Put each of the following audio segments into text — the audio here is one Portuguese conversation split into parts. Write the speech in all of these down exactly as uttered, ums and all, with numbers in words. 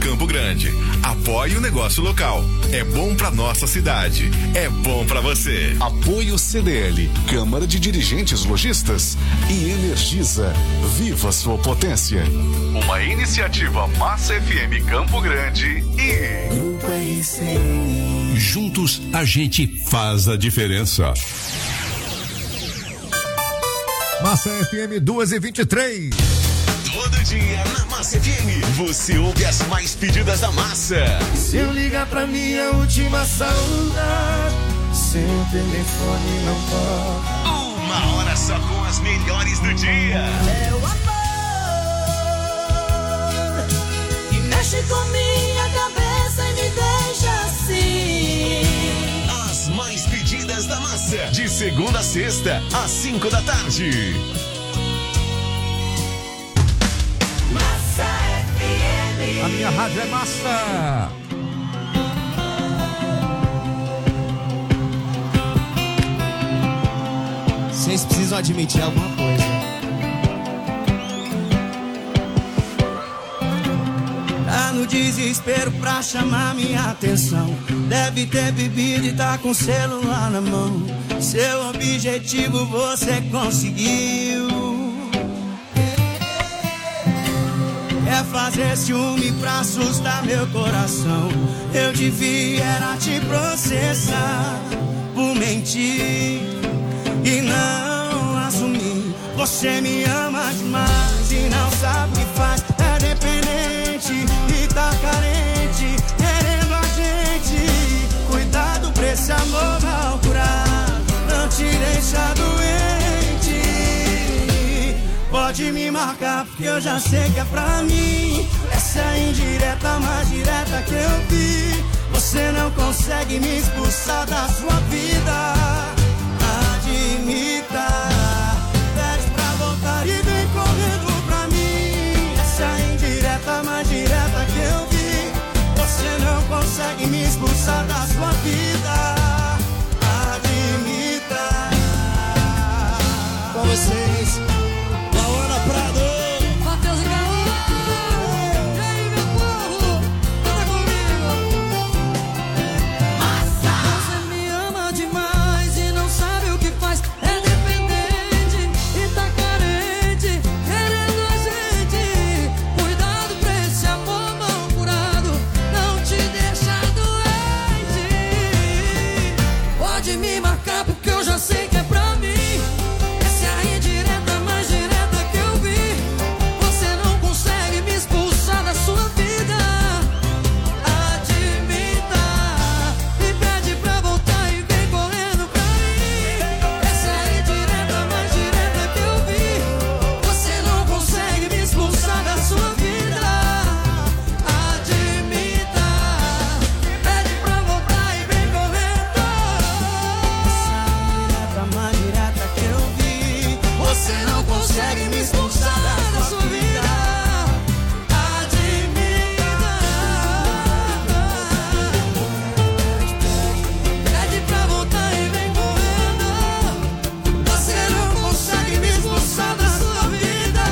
Campo Grande. Apoie o negócio local. É bom pra nossa cidade. É bom pra você. Apoio C D L, Câmara de Dirigentes Lojistas e Energisa. Viva sua potência. Uma iniciativa Massa F M Campo Grande e Grupo R C N. Juntos a gente faz a diferença. Massa F M duas e vinte e três. Todo dia na Massa F M, você ouve as mais pedidas da massa. Se eu ligar pra minha última saudade, seu telefone não toca. Uma hora só com as melhores do dia. É o amor que mexe com minha cabeça e me deixa assim. As mais pedidas da massa, de segunda a sexta, às cinco da tarde. A minha rádio é massa. Vocês precisam admitir alguma coisa. Tá no desespero pra chamar minha atenção. Deve ter bebido e tá com o celular na mão. Seu objetivo você conseguiu. É fazer ciúme pra assustar meu coração. Eu devia era te processar por mentir e não assumir. Você me ama demais e não sabe o que faz. É dependente e tá carente, querendo a gente. Cuidado pra esse amor mal curado não te deixa doente. Pode me marcar porque eu já sei que é pra mim. Essa é a indireta mais direta que eu vi. Você não consegue me expulsar da sua vida. Admita. Pede pra voltar e vem correndo pra mim. Essa é a indireta mais direta que eu vi. Você não consegue me expulsar da sua vida. Admita. Com vocês, Prado. Matheus e Caô. E aí, meu povo, canta comigo. Massa. Você me ama demais e não sabe o que faz. É dependente e tá carente, querendo a gente. Cuidado pra esse amor mal curado não te deixa doente. Pode me marcar porque eu já sei que é pra mim. Essa é a indireta mais direta que eu vi. Você não consegue me expulsar da sua vida. Admita e pede pra voltar e vem correndo pra mim. Essa é a indireta mais direta que eu vi. Você não consegue me expulsar da sua vida. Admita, pede pra voltar e vem correndo. Essa é a indireta mais direta que eu vi. Você não consegue me expulsar da sua vida. Admita. Pede pra voltar e vem correndo. Você não consegue me expulsar da sua vida.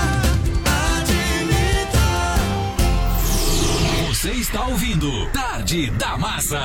Admita. Você está ouvindo Tarde da Massa.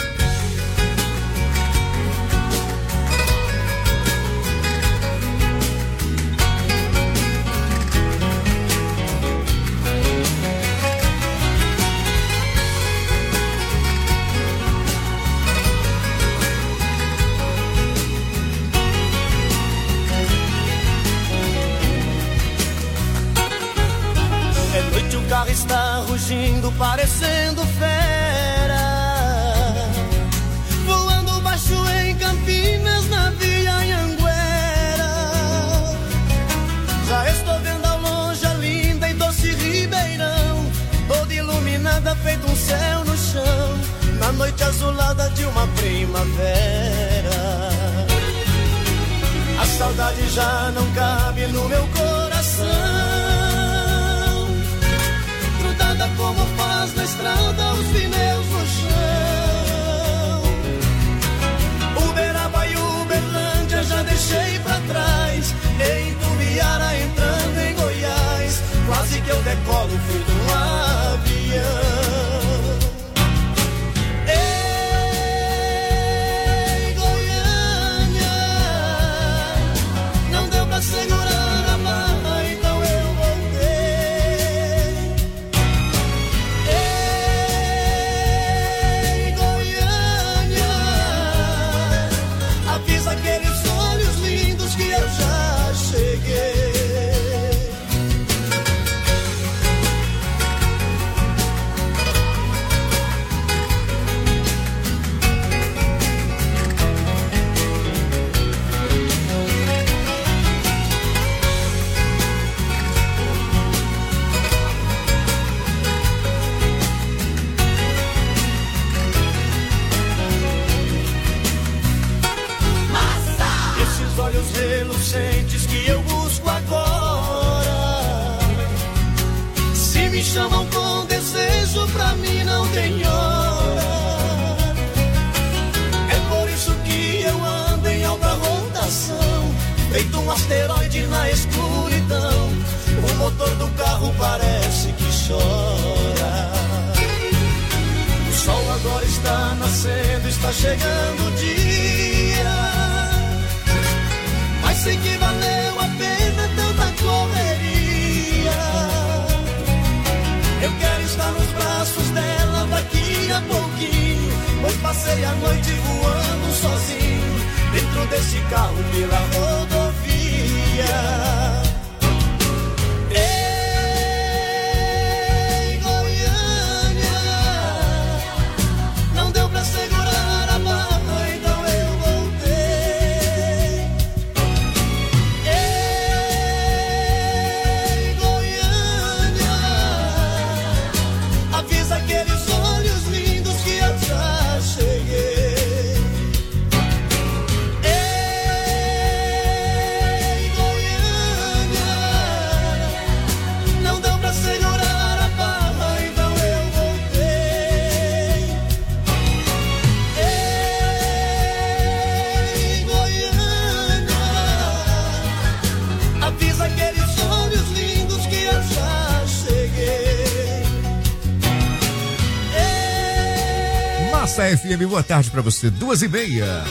É noite, o carro está rugindo, parecendo fera. Voando baixo em Campinas, na Via Anhanguera. Já estou vendo ao longe a linda e doce Ribeirão, toda iluminada, feito um céu no chão, na noite azulada de uma primavera. A saudade já não cabe no meu coração, grudada como faz na estrada os pneus no chão. Uberaba e Uberlândia já deixei pra trás, em Tubiara entrando em Goiás, quase que eu decolo, fui de um avião. desejo pra mim não tem hora. É por isso que eu ando em alta rotação, feito um asteroide na escuridão. O motor do carro parece que chora. O sol agora está nascendo, está chegando o dia, mas sei que valeu a pena tanta correria. Eu quero estar nos braços dela daqui a pouquinho, pois passei a noite voando sozinho dentro desse carro pela rodovia. Ei, Goiânia, não deu pra segurar a barra, então eu voltei. Ei, Goiânia, avisa aqueles olhos lindos que eu já cheguei. Ei, Goiânia, não deu pra segurar a barra, então eu voltei. Ei, Goiânia, avisa aqueles olhos lindos que eu já cheguei. Massa F M, boa tarde pra você, duas e meia.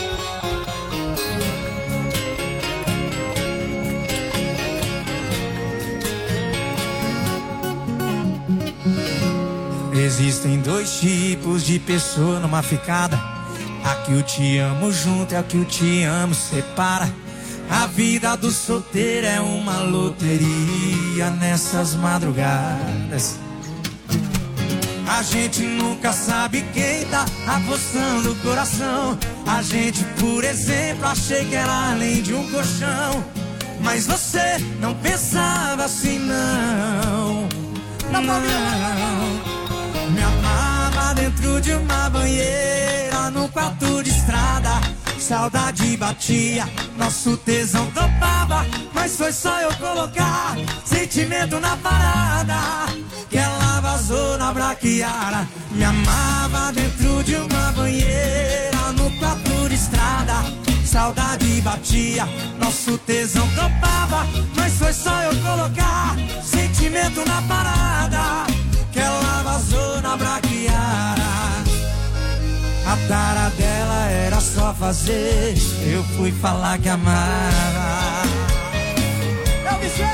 Existem dois tipos de pessoa numa ficada. A que o te amo junto e a que o te amo separa. A vida do solteiro é uma loteria nessas madrugadas. A gente nunca sabe quem tá apostando o coração. A gente, por exemplo, achei que era além de um colchão. Mas você não pensava assim, não. Não, não. Me amava dentro de uma banheira, num quarto de estrada. Saudade batia, nosso tesão topava. Mas foi só eu colocar sentimento na parada que ela vazou na braquiara. Me amava dentro de uma banheira, no quarto de estrada. Saudade batia, nosso tesão topava. Mas foi só eu colocar sentimento na parada que ela vazou na braquiara. A tara dela era só fazer, eu fui falar que amava. Eu me sei.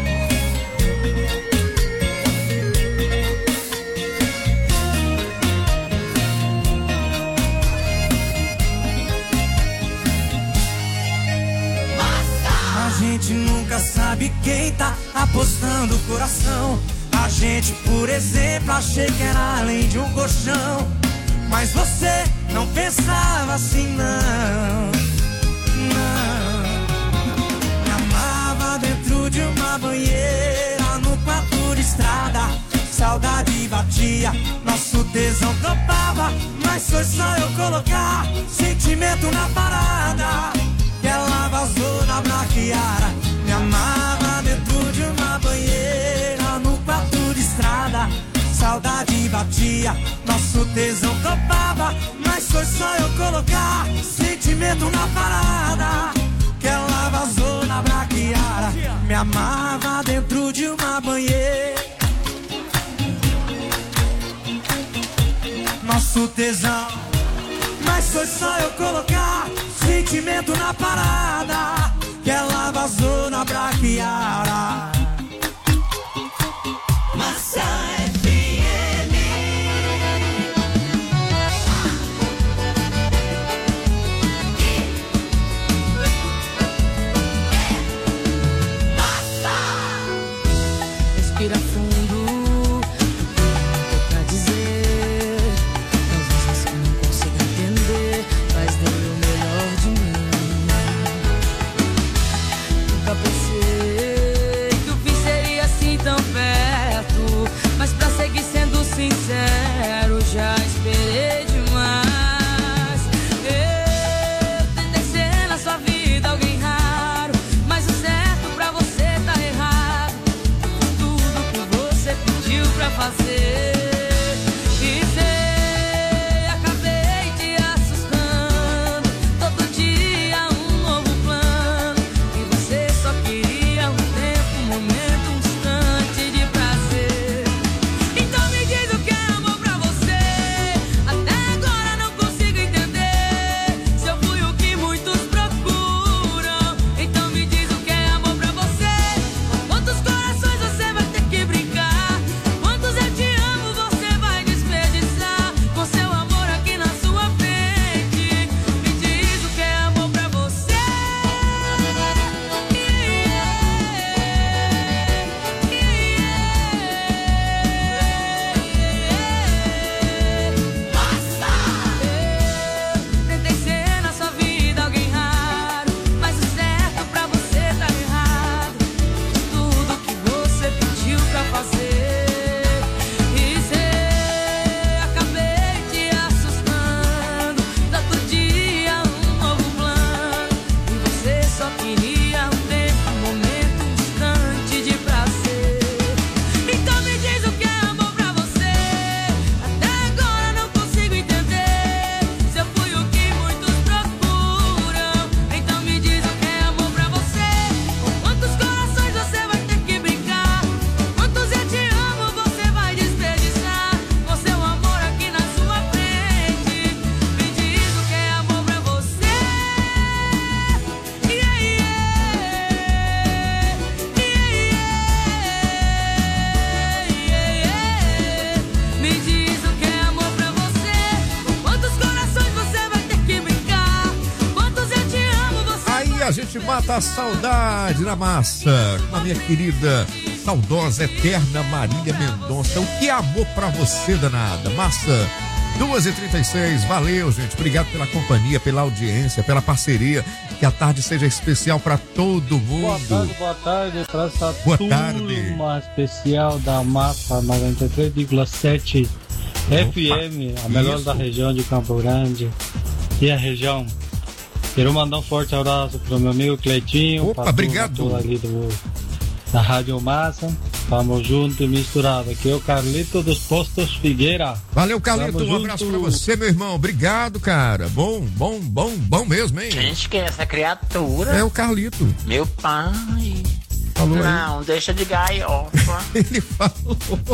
A gente nunca sabe quem tá apostando o coração. A gente, por exemplo, achei que era além de um colchão. Mas você não pensava assim, não. Não. Me amava dentro de uma banheira, no quarto de estrada. Saudade batia, nosso tesão topava. Mas foi só eu colocar sentimento na parada que ela vazou na braquiara. Me amava dentro de uma banheira, no quarto de estrada. Saudade batia, nosso tesão topava. Mas foi só eu colocar sentimento na parada que ela vazou na braquiara. Me amava dentro de uma banheira, nosso tesão. Mas foi só eu colocar sentimento na parada que ela vazou na braquiara. Massa F M. Massa. Respira fundo, tem pra dizer. Talvez você não consiga entender, mas dei o melhor de mim. Nunca pensei que o fim seria assim tão perto, mas pra seguir sendo sincero, já esperei demais. Eu tentei ser na sua vida alguém raro, mas o certo pra você tá errado. Tudo que você pediu pra fazer. mata a saudade na massa. Com a minha querida, saudosa, eterna Marília Mendonça. O que é amor pra você, danada? Massa, duas e trinta e seis. Valeu, gente. Obrigado pela companhia, pela audiência, pela parceria. Que a tarde seja especial pra todo mundo. Boa tarde, boa tarde. Pra essa boa turma tarde. especial da Massa noventa e três vírgula sete F M, a melhor isso. da região de Campo Grande e a região. Quero mandar um forte abraço pro meu amigo Cleitinho. Opa, obrigado. Ali do, da Rádio Massa. Tamo junto e misturado. Aqui é o Carlito dos Postos Figueira. Valeu, Carlito. Tamo um junto. abraço pra você, meu irmão. Obrigado, cara. Bom, bom, bom, bom mesmo, hein? Gente, que é essa criatura? É o Carlito. Meu pai. Falou Não, aí. deixa de gaiofa. Ele falou.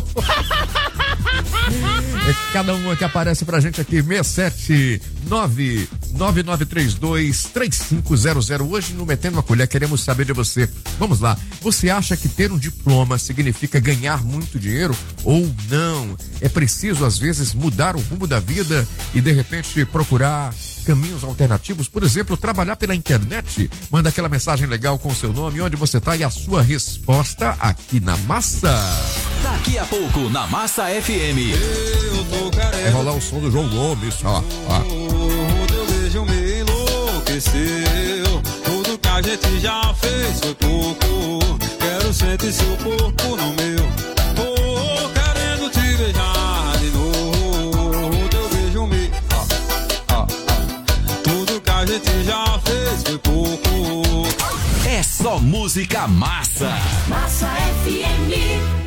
É cada uma que aparece pra gente aqui, seis sete nove nove nove três dois três cinco zero zero. Hoje no Metendo a Colher queremos saber de você. Vamos lá, você acha que ter um diploma significa ganhar muito dinheiro ou não? É preciso às vezes mudar o rumo da vida e de repente procurar caminhos alternativos, por exemplo, trabalhar pela internet? Manda aquela mensagem legal com o seu nome, onde você tá e a sua resposta aqui na Massa. Daqui a pouco na Massa F M. Vai rolar o som do João Gomes, ó, ó. Teu beijo me enlouqueceu. Tudo que a gente já fez foi pouco. Quero sentir seu corpo no meu. Tô querendo te beijar de novo. Teu beijo me. Ah, ah, ah. Tudo que a gente já fez foi pouco. É só música massa. Massa F M.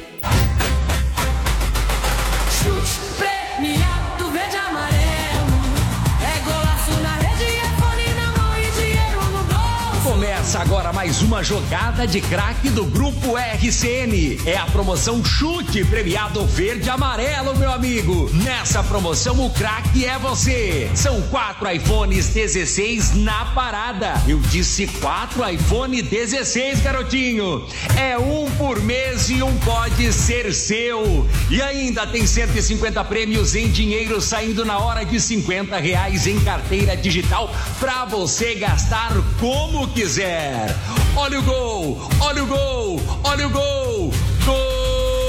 Chute premiado verde e amarelo. É golaço na rede, é fone na mão e dinheiro no bolso. Começa agora mais uma jogada de craque do Grupo R C N. É a promoção Chute Premiado Verde e Amarelo, meu amigo. Nessa promoção o craque é você. São quatro iPhones dezesseis na parada. Eu disse quatro iPhone dezesseis, garotinho. É um por mês e um pode ser seu. E ainda tem cento e cinquenta prêmios em dinheiro saindo na hora de cinquenta reais em carteira digital pra você gastar como quiser. Olha o gol, olha o gol, olha o gol, gol!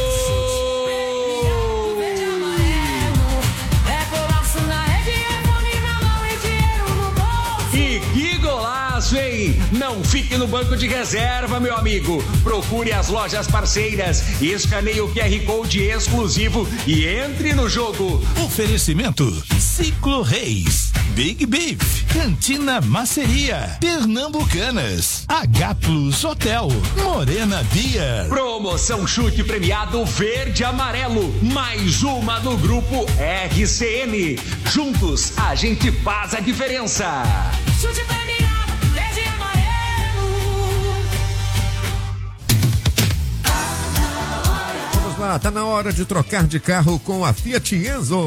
E que golaço, hein? Não fique no banco de reserva, meu amigo. Procure as lojas parceiras, escaneie o Q R Code exclusivo e entre no jogo. Oferecimento Ciclo Reis, Big Beef, Cantina Maceria, Pernambucanas, H Plus Hotel, Morena Beer. Promoção Chute Premiado Verde e Amarelo, mais uma do Grupo R C N. Juntos a gente faz a diferença. Chute premiado verde e amarelo. Vamos lá, tá na hora de trocar de carro com a Fiat Enzo.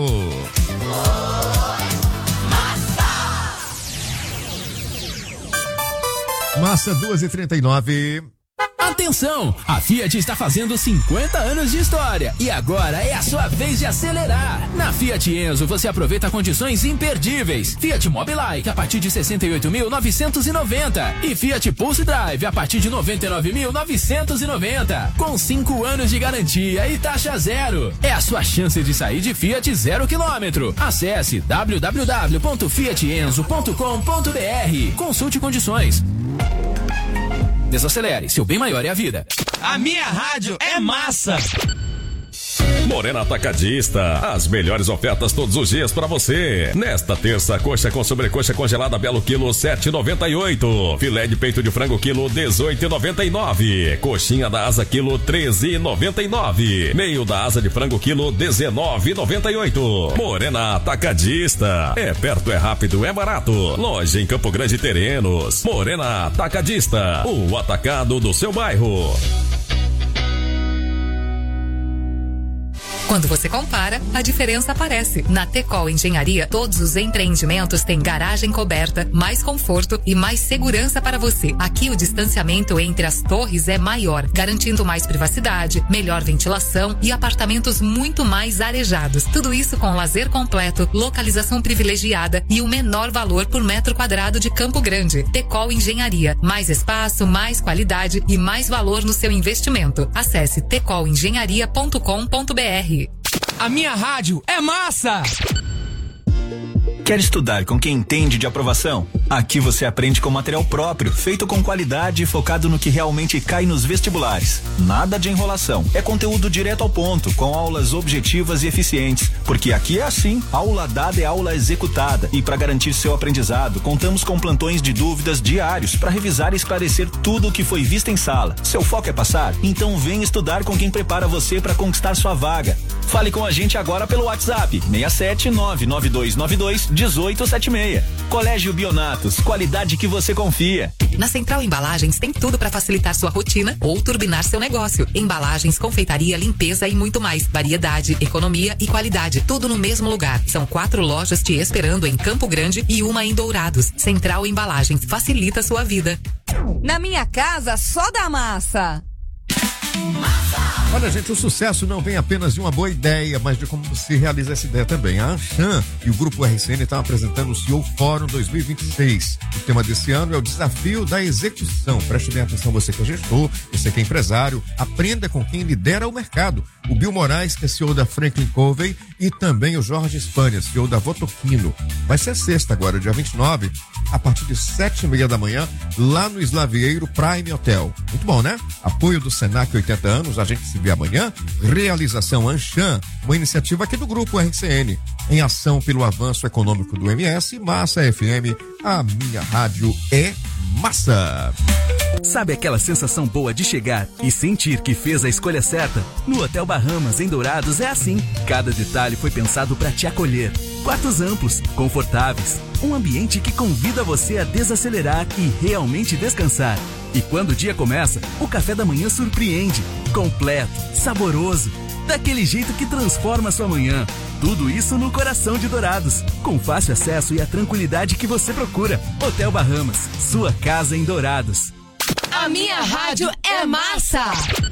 Massa duas e trinta e nove. Atenção! A Fiat está fazendo cinquenta anos de história e agora é a sua vez de acelerar. Na Fiat Enzo você aproveita condições imperdíveis. Fiat Mobilike a partir de sessenta e oito mil novecentos e noventa e Fiat Pulse Drive a partir de noventa e nove mil novecentos e noventa, com cinco anos de garantia e taxa zero. É a sua chance de sair de Fiat zero quilômetro. Acesse w w w ponto fiat enzo ponto com ponto b r. Consulte condições. Desacelere, seu bem maior é a vida. A minha rádio é massa. Morena Atacadista, as melhores ofertas todos os dias pra você. Nesta terça, coxa com sobrecoxa congelada Belo quilo sete e noventa e oito. Filé de peito de frango quilo dezoito e noventa e nove. Coxinha da asa quilo treze e noventa e nove. Meio da asa de frango quilo dezenove e noventa e oito. Morena Atacadista, é perto, é rápido, é barato. Loja em Campo Grande Terrenos. Morena Atacadista, o atacado do seu bairro. Quando você compara, a diferença aparece. Na Tecol Engenharia, todos os empreendimentos têm garagem coberta, mais conforto e mais segurança para você. Aqui o distanciamento entre as torres é maior, garantindo mais privacidade, melhor ventilação e apartamentos muito mais arejados. Tudo isso com lazer completo, localização privilegiada e o menor valor por metro quadrado de Campo Grande. Tecol Engenharia. Mais espaço, mais qualidade e mais valor no seu investimento. Acesse tecol engenharia ponto com ponto b r. A minha rádio é massa! Quer estudar com quem entende de aprovação? Aqui você aprende com material próprio, feito com qualidade e focado no que realmente cai nos vestibulares. Nada de enrolação. É conteúdo direto ao ponto, com aulas objetivas e eficientes. Porque aqui é assim, aula dada é aula executada. E para garantir seu aprendizado, contamos com plantões de dúvidas diários para revisar e esclarecer tudo o que foi visto em sala. Seu foco é passar? Então vem estudar com quem prepara você para conquistar sua vaga. Fale com a gente agora pelo WhatsApp seis sete nove nove dois nove dois um oito sete seis. Colégio Bionatos, qualidade que você confia. Na Central Embalagens tem tudo para facilitar sua rotina ou turbinar seu negócio. Embalagens, confeitaria, limpeza e muito mais. Variedade, economia e qualidade, tudo no mesmo lugar. São quatro lojas te esperando em Campo Grande e uma em Dourados. Central Embalagens, facilita sua vida. Na minha casa, só dá massa. Olha, gente, o sucesso não vem apenas de uma boa ideia, mas de como se realiza essa ideia também. A Anshan e o Grupo R C N estão apresentando o C E O Fórum dois mil e vinte e seis. O tema desse ano é o desafio da execução. Preste bem atenção, você que é gestor, você que é empresário, aprenda com quem lidera o mercado. O Bill Moraes, que é C E O da Franklin Covey, e também o Jorge Espanha, C E O da Votoquino. Vai ser sexta agora, dia vinte e nove, a partir de sete e meia da manhã, lá no Slavieiro Prime Hotel. Muito bom, né? Apoio do Senac oitenta anos, a gente se vê amanhã. Realização Anshan, uma iniciativa aqui do Grupo R C N, em ação pelo avanço econômico do M S. Massa F M, a minha rádio é massa. Sabe aquela sensação boa de chegar e sentir que fez a escolha certa? No Hotel Bahamas, em Dourados, é assim. Cada detalhe foi pensado para te acolher. Quartos amplos, confortáveis, um ambiente que convida você a desacelerar e realmente descansar. E quando o dia começa, o café da manhã surpreende, completo, saboroso, daquele jeito que transforma sua manhã. Tudo isso no coração de Dourados, com fácil acesso e a tranquilidade que você procura. Hotel Bahamas, sua casa em Dourados. A minha rádio é massa!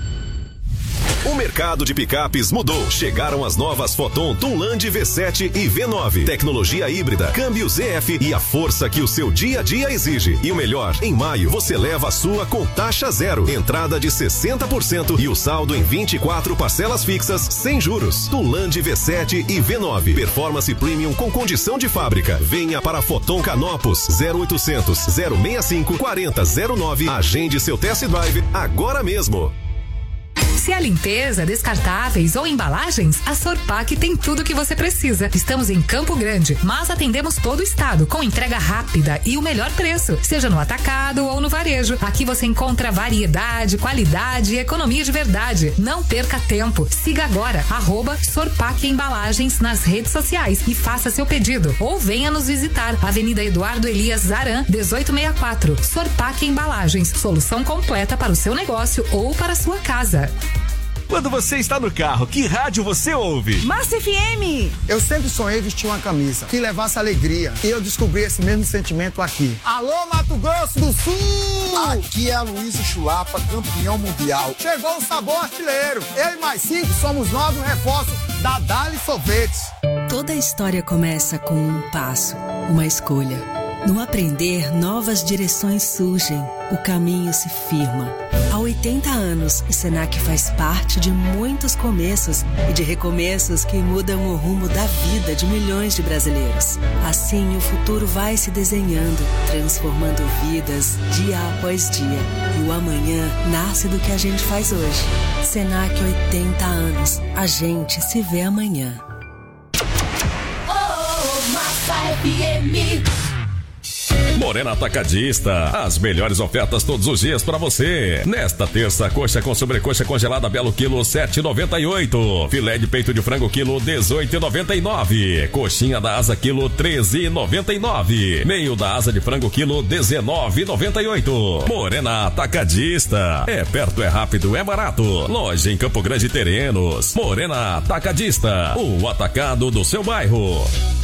O mercado de picapes mudou. Chegaram as novas Foton Tunland V sete e V nove. Tecnologia híbrida, câmbio Z F e a força que o seu dia a dia exige. E o melhor, em maio você leva a sua com taxa zero. Entrada de sessenta por cento e o saldo em vinte e quatro parcelas fixas sem juros. Tunland V sete e V nove. Performance Premium com condição de fábrica. Venha para Foton Canopus zero oitocentos, zero sessenta e cinco, quarenta zero nove. Agende seu test drive agora mesmo. Se é limpeza, descartáveis ou embalagens, a Sorpac tem tudo o que você precisa. Estamos em Campo Grande, mas atendemos todo o estado, com entrega rápida e o melhor preço, seja no atacado ou no varejo. Aqui você encontra variedade, qualidade e economia de verdade. Não perca tempo. Siga agora, arroba Sorpac Embalagens nas redes sociais e faça seu pedido. Ou venha nos visitar, Avenida Eduardo Elias Zaran, dezoito sessenta e quatro. Sorpac Embalagens, solução completa para o seu negócio ou para a sua casa. Quando você está no carro, que rádio você ouve? Massa F M! Eu sempre sonhei vestir uma camisa que levasse alegria. E eu descobri esse mesmo sentimento aqui. Alô, Mato Grosso do Sul! Aqui é a Luísa Chulapa, campeão mundial. Chegou o sabor artilheiro. Eu e mais cinco somos novos reforços da Dali Sorvetes. Toda história começa com um passo, uma escolha. No aprender, novas direções surgem, o caminho se firma. Há oitenta anos, o Senac faz parte de muitos começos e de recomeços que mudam o rumo da vida de milhões de brasileiros. Assim, o futuro vai se desenhando, transformando vidas dia após dia. E o amanhã nasce do que a gente faz hoje. Senac, oitenta anos. A gente se vê amanhã. Oh, Massa F M. Morena Atacadista, as melhores ofertas todos os dias pra você. Nesta terça, coxa com sobrecoxa congelada Belo quilo sete e noventa e oito. Filé de peito de frango quilo dezoito e noventa e nove. Coxinha da asa quilo treze e noventa e nove. Meio da asa de frango quilo dezenove e noventa e oito. Morena Atacadista, é perto, é rápido, é barato. Loja em Campo Grande Terrenos. Morena Atacadista, o atacado do seu bairro.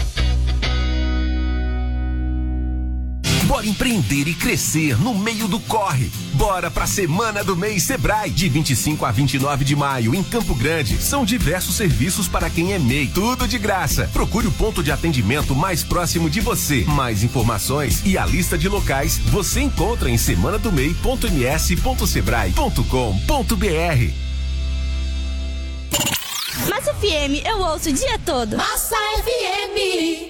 Bora empreender e crescer no meio do corre. Bora pra Semana do Mês Sebrae, de vinte e cinco a vinte e nove de maio, em Campo Grande. São diversos serviços para quem é M E I, tudo de graça. Procure o ponto de atendimento mais próximo de você. Mais informações e a lista de locais você encontra em semana do mei ponto m s ponto sebrae ponto com ponto b r. Massa F M, eu ouço o dia todo. Massa F M.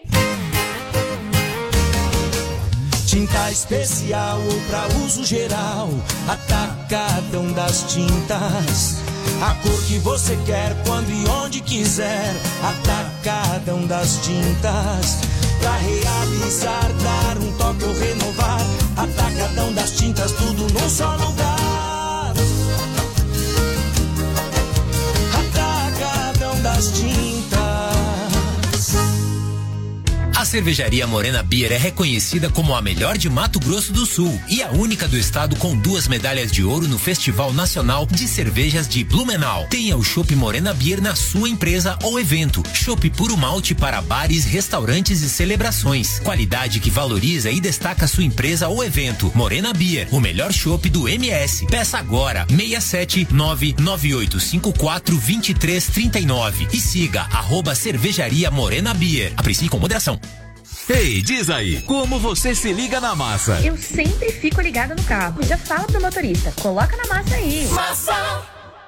Tinta especial ou pra uso geral, Atacadão das Tintas. A cor que você quer, quando e onde quiser, Atacadão das Tintas. Pra realizar, dar um toque ou renovar, Atacadão das Tintas, tudo num só lugar. Atacadão das Tintas. A cervejaria Morena Beer é reconhecida como a melhor de Mato Grosso do Sul e a única do estado com duas medalhas de ouro no Festival Nacional de Cervejas de Blumenau. Tenha o Chopp Morena Beer na sua empresa ou evento. Chopp puro malte para bares, restaurantes e celebrações. Qualidade que valoriza e destaca sua empresa ou evento. Morena Beer, o melhor chopp do M S. Peça agora seis sete nove nove oito cinco quatro dois três três nove e siga arroba cervejaria Morena Beer. Aprecie com moderação. Ei, diz aí, como você se liga na massa? Eu sempre fico ligada no carro. Já fala pro motorista, coloca na massa aí. Massa!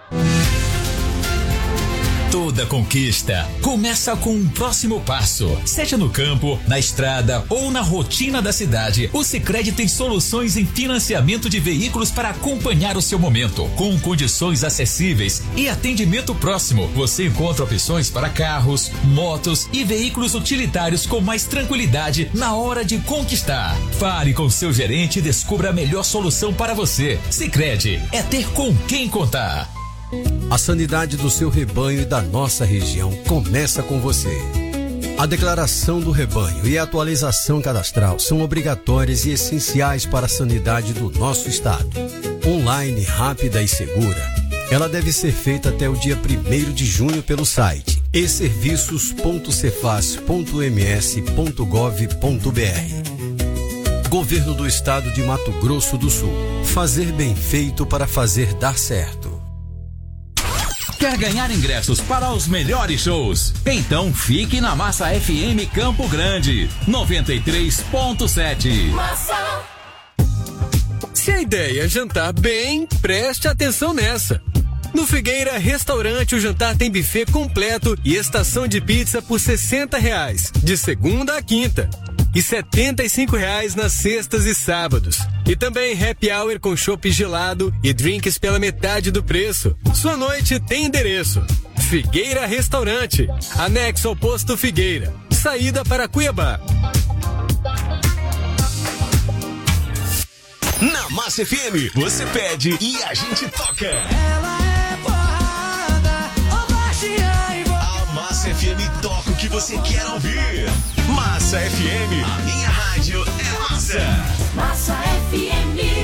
Toda conquista começa com um próximo passo. Seja no campo, na estrada ou na rotina da cidade, o Sicredi tem soluções em financiamento de veículos para acompanhar o seu momento. Com condições acessíveis e atendimento próximo, você encontra opções para carros, motos e veículos utilitários com mais tranquilidade na hora de conquistar. Fale com seu gerente e descubra a melhor solução para você. Sicredi é ter com quem contar. A sanidade do seu rebanho e da nossa região começa com você. A declaração do rebanho e a atualização cadastral são obrigatórias e essenciais para a sanidade do nosso estado. Online, rápida e segura, ela deve ser feita até o dia primeiro de junho pelo site e serviços ponto cefaz ponto m s ponto gov ponto b r. Governo do Estado de Mato Grosso do Sul. Fazer bem feito para fazer dar certo. Quer ganhar ingressos para os melhores shows? Então fique na Massa F M Campo Grande, noventa e três ponto sete. Massa. Se a ideia é jantar bem, preste atenção nessa. No Figueira Restaurante, o jantar tem buffet completo e estação de pizza por sessenta reais, de segunda a quinta. E setenta e cinco reais nas sextas e sábados. E também happy hour com chopp gelado e drinks pela metade do preço. Sua noite tem endereço: Figueira Restaurante, anexo ao posto Figueira, saída para Cuiabá. Na Massa F M, você pede e a gente toca. Ela é porrada, ô baixinha e a Massa F M toca o que você quer ouvir. Massa F M, a minha rádio é massa. Massa F M.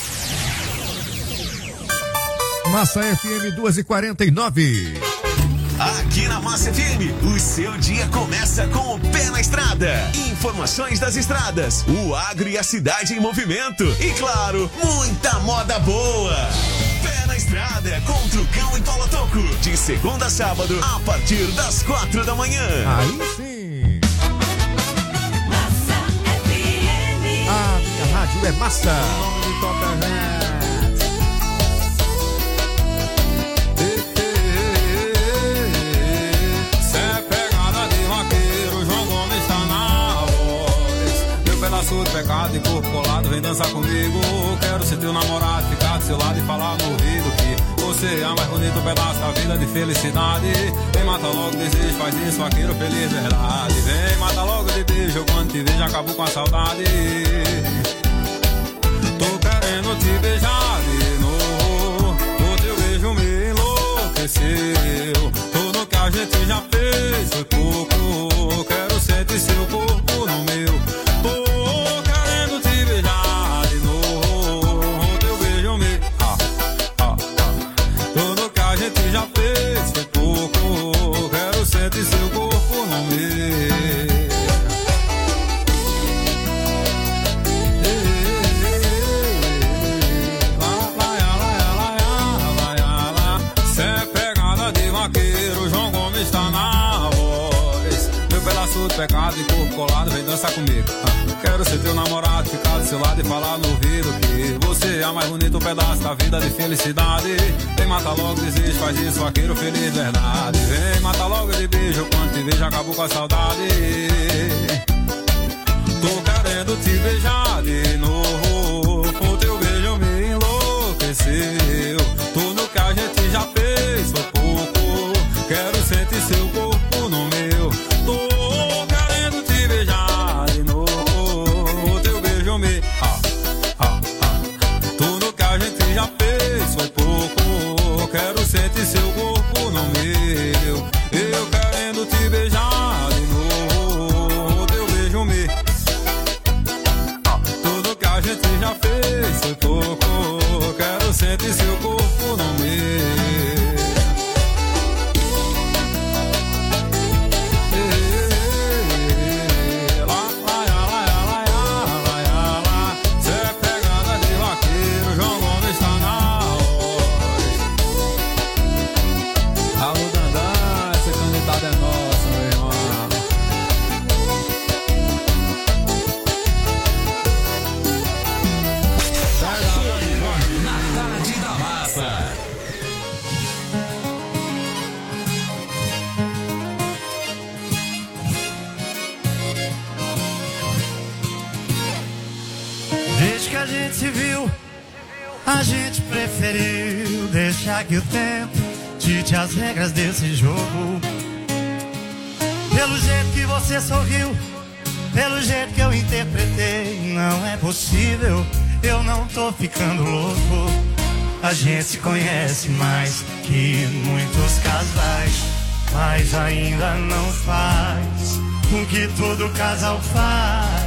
Massa F M duas e quarenta e nove. Aqui na Massa F M, o seu dia começa com o pé na estrada. Informações das estradas, o agro e a cidade em movimento. E claro, muita moda boa. Pé na estrada com Trucão e Paulo Toco. De segunda a sábado, a partir das quatro da manhã. Aí sim. A minha rádio é massa. Cê é pegada de vaqueiro, João Gomes tá na voz. Meu pedaço de pecado e corpo colado, vem dançar comigo. Quero ser teu namorado, ficar do seu lado e falar no ouvido que você é a mais bonita pedaço da vida de felicidade. Vem, mata logo o desejo, faz isso, vaqueiro feliz, verdade. Vem, mata logo de beijo, quando te vejo acabou com a saudade. Tô querendo te beijar de novo, o teu beijo me enlouqueceu. Tudo que a gente já fez foi pouco, quero sentir seu corpo no meu. Tô querendo te beijar de novo, o teu beijo me... Ah, ah, ah. Tudo que a gente já fez foi pouco, quero sentir seu corpo no meu. Pecado e corpo colado, vem dançar comigo. ah, Quero ser teu namorado, ficar do seu lado e falar no ouvido que você é a mais bonita pedaço da vida de felicidade. Vem, mata logo o desejo, faz isso, vaqueiro feliz, verdade. Vem, mata logo de beijo, quando te vejo acabou com a saudade. Tô querendo te beijar de novo, o teu beijo me enlouqueceu. Tudo que a gente já fez foi pouco, quero sentir seu corpo no meu. Tô já fez foi pouco, quero sentir seu corpo no meu. Eu querendo te beijar de novo, teu beijo me... Tudo que a gente já fez foi pouco, quero sentir seu corpo no meu. Se viu, a gente preferiu deixar que o tempo dite as regras desse jogo. Pelo jeito que você sorriu, pelo jeito que eu interpretei, não é possível, eu não tô ficando louco. A gente se conhece mais que muitos casais, mas ainda não faz o que todo casal faz.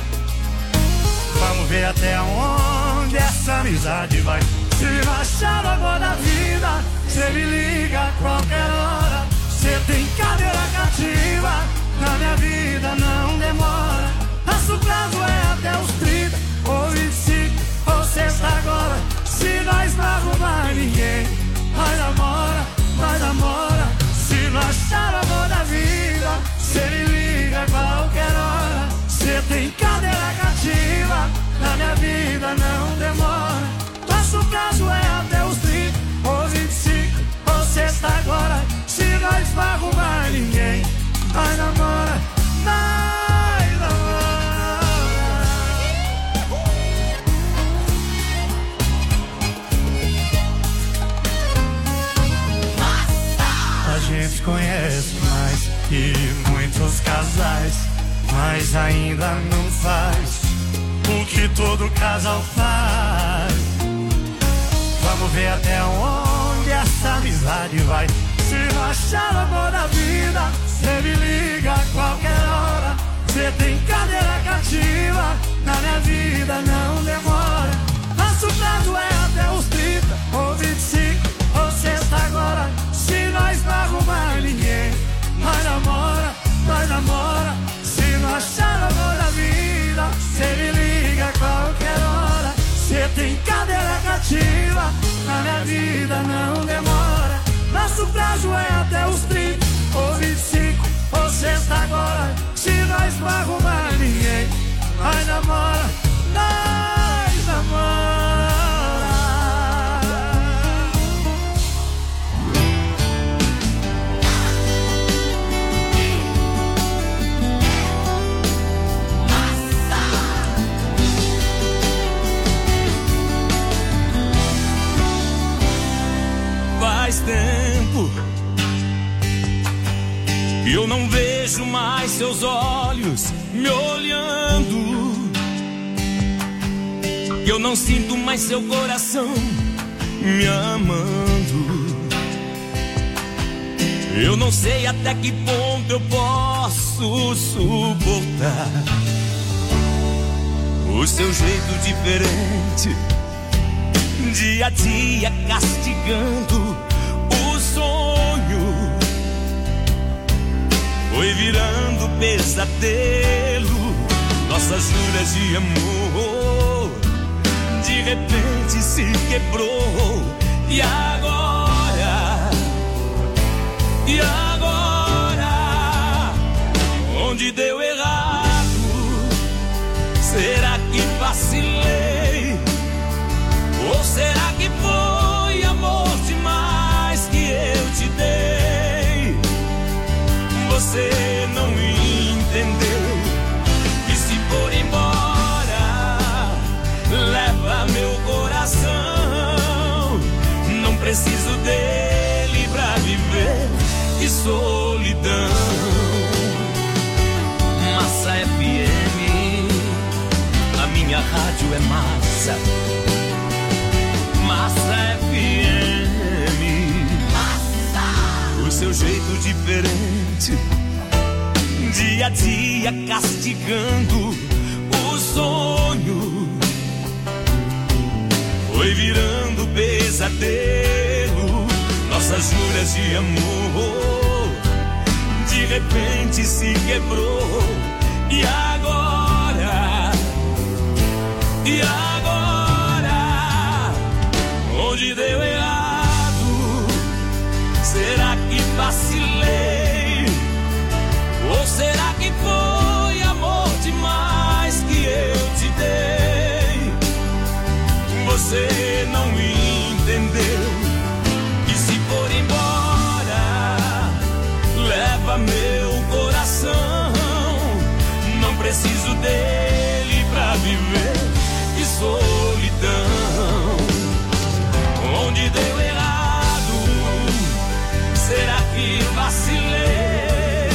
Vamos ver até onde essa amizade vai. Se achar o amor da vida, cê me liga a qualquer hora. Cê tem cadeira cativa, na minha vida não demora. Nosso prazo é até os trinta, ou vinte e cinco, ou sexta agora. Se nós não arrumar ninguém, nós namora, nós namora. Se não achar o amor da vida, cê me liga a qualquer hora. Cê tem cadeira cativa, na minha vida não demora. Nosso prazo é até os trinta, ou vinte e cinco, ou sexta agora. Se nós não arrumar ninguém, nós namora, nós namora. A gente conhece mais que muitos casais, mas ainda não faz o que todo casal faz. Vamos ver até onde essa amizade vai. Se não achar o amor da vida, cê me liga a qualquer hora. Cê tem cadeira cativa, na minha vida não demora. Nosso prazo é até os trinta, ou vinte e cinco, ou sexta agora. Se nós não arrumar ninguém, nós namora, nós namora. Se não achar o amor da vida, cê me liga a qualquer hora. Cê tem cadeira cativa, na minha vida não demora. Nosso prazo é até os trinta, ou vinte e cinco, ou sexta agora. Se nós não arrumar ninguém, nós namora, nós namora. não vejo mais seus olhos me olhando. Eu não sinto mais seu coração me amando. Eu não sei até que ponto eu posso suportar o seu jeito diferente, dia a dia castigando o sonho. Foi virando pesadelo, nossas juras de amor de repente se quebrou. E agora, e agora, onde deu errado? Será que vacilei? Ou será que foi amor demais que eu te dei? Você não entendeu que se for embora, leva meu coração. Não preciso dele pra viver, que solidão. Massa F M, a minha rádio é massa. Massa F M, massa. O seu jeito diferente, dia a dia castigando o sonho. Foi virando pesadelo, nossas juras de amor de repente se quebrou. E agora, e agora, onde deu errado? Será que vacilei? Ou será que foi amor demais que eu te dei? Você não entendeu que se for embora, leva meu coração. Não preciso dele pra viver, que solidão. Onde deu errado? Será que vacilei?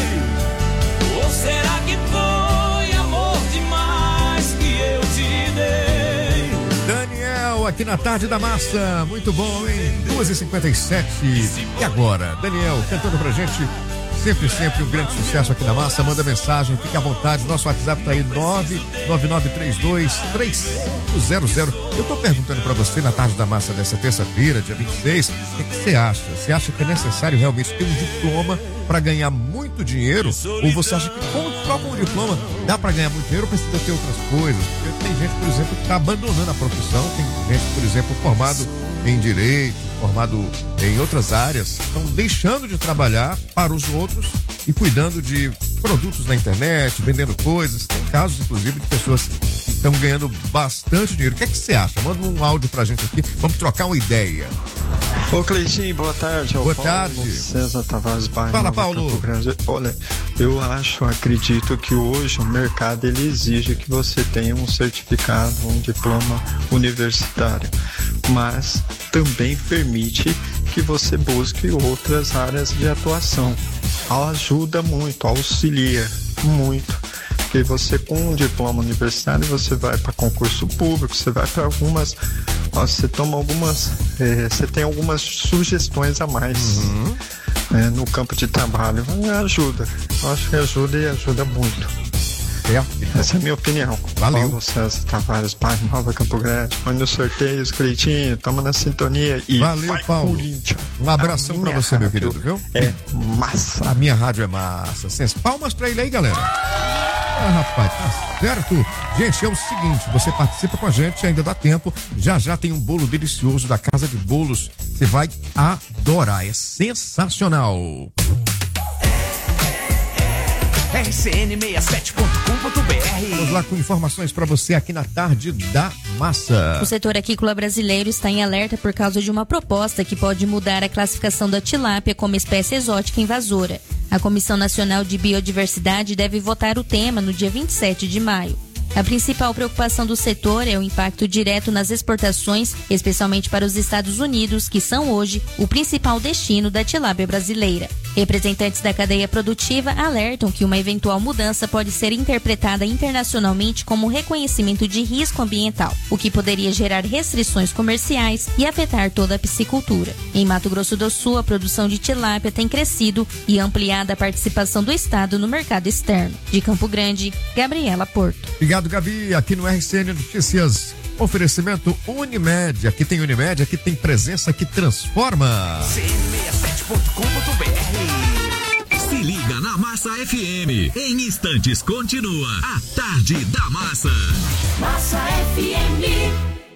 Ou será que foi amor demais que eu te dei? Daniel, aqui na Tarde da Massa, muito bom, hein? duas e cinquenta e sete. E agora, Daniel, cantando pra gente. Sempre, sempre um grande sucesso aqui na Massa. Manda mensagem, fique à vontade. Nosso WhatsApp tá aí, nove nove nove três dois três cinco zero zero. Eu tô perguntando pra você na Tarde da Massa dessa terça-feira, dia vinte e seis, o que que você acha? Você acha que é necessário realmente ter um diploma para ganhar muito dinheiro? Ou você acha que com, só com um diploma dá para ganhar muito dinheiro ou precisa ter outras coisas? Porque tem gente, por exemplo, que tá abandonando a profissão. Tem gente, por exemplo, formado em direito, formado em outras áreas, estão deixando de trabalhar para os outros e cuidando de produtos na internet, vendendo coisas. Tem casos, inclusive, de pessoas que estão ganhando bastante dinheiro. O que é que você acha? Manda um áudio pra gente aqui, vamos trocar uma ideia. Ô Cleitinho, boa tarde. Boa Paulo tarde. César Tavares Bairro. Fala, Paulo. Olha, eu acho, acredito que hoje o mercado ele exige que você tenha um certificado, um diploma universitário, mas também permite que você busque outras áreas de atuação. Ajuda muito, auxilia muito. Porque você com um diploma universitário você vai para concurso público, você vai para algumas, ó, você toma algumas, é, você tem algumas sugestões a mais, uhum. né, no campo de trabalho. Ajuda, eu acho que ajuda e ajuda muito. É. Essa é a minha opinião. Valeu. Paulo César Tavares, Bairro Nova Campo Grande. Põe nos sorteios, Cleitinho, tamo na sintonia e valeu, vai, Paulo. Corinthians. Um abração pra você, meu querido, viu? É massa. A minha rádio é massa. Sem palmas pra ele aí, galera. Ah, rapaz, tá certo. Gente, é o seguinte, você participa com a gente, ainda dá tempo. Já já tem um bolo delicioso da Casa de Bolos. Você vai adorar, é sensacional. R C N sessenta e sete ponto com ponto b r. Vamos lá com informações para você aqui na Tarde da Massa. O setor aquícola brasileiro está em alerta por causa de uma proposta que pode mudar a classificação da tilápia como espécie exótica invasora. A Comissão Nacional de Biodiversidade deve votar o tema no dia vinte e sete de maio. A principal preocupação do setor é o impacto direto nas exportações, especialmente para os Estados Unidos, que são hoje o principal destino da tilápia brasileira. Representantes da cadeia produtiva alertam que uma eventual mudança pode ser interpretada internacionalmente como reconhecimento de risco ambiental, o que poderia gerar restrições comerciais e afetar toda a piscicultura. Em Mato Grosso do Sul, a produção de tilápia tem crescido e ampliado a participação do estado no mercado externo. De Campo Grande, Gabriela Porto. Obrigado, Gabi. Aqui no R C N Notícias, oferecimento Unimed. Aqui tem Unimed, aqui tem presença que transforma. C N sessenta e sete ponto com ponto b r. Se liga na Massa F M. Em instantes continua a Tarde da Massa. Massa F M.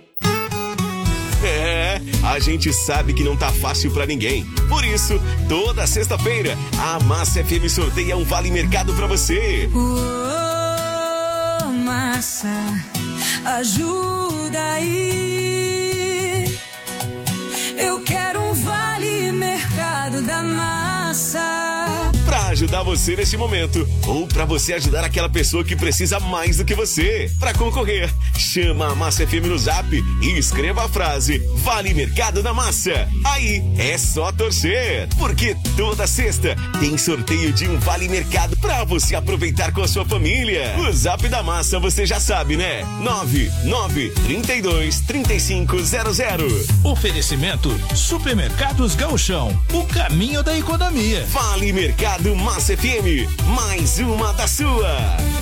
É, a gente sabe que não tá fácil pra ninguém. Por isso, toda sexta-feira, a Massa F M sorteia um vale mercado pra você. Oh, Massa, ajuda aí. Eu quero um vale mercado da Massa. Pra ajudar você neste momento, ou pra você ajudar aquela pessoa que precisa mais do que você. Pra concorrer, chama a Massa F M no Zap e escreva a frase Vale Mercado da Massa. Aí é só torcer, porque toda sexta tem sorteio de um Vale Mercado pra você aproveitar com a sua família. O Zap da Massa você já sabe, né? nove nove três dois, três cinco zero zero. Oferecimento Supermercados Gauchão, o caminho da economia. Vale Mercado Massa F M, mais uma da sua.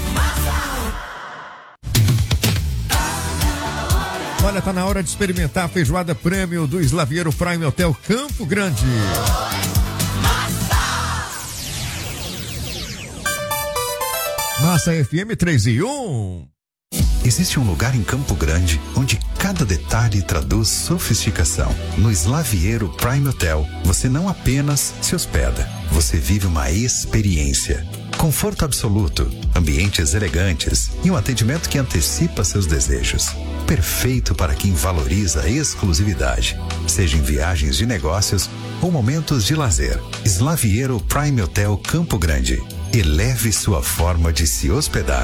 Olha, tá na hora de experimentar a feijoada prêmio do Slaviero Prime Hotel Campo Grande. Massa F M três e um. Existe um lugar em Campo Grande onde cada detalhe traduz sofisticação. No Slaviero Prime Hotel, você não apenas se hospeda, você vive uma experiência. Conforto absoluto, ambientes elegantes e um atendimento que antecipa seus desejos. Perfeito para quem valoriza a exclusividade, seja em viagens de negócios ou momentos de lazer. Slaviero Prime Hotel Campo Grande. Eleve sua forma de se hospedar.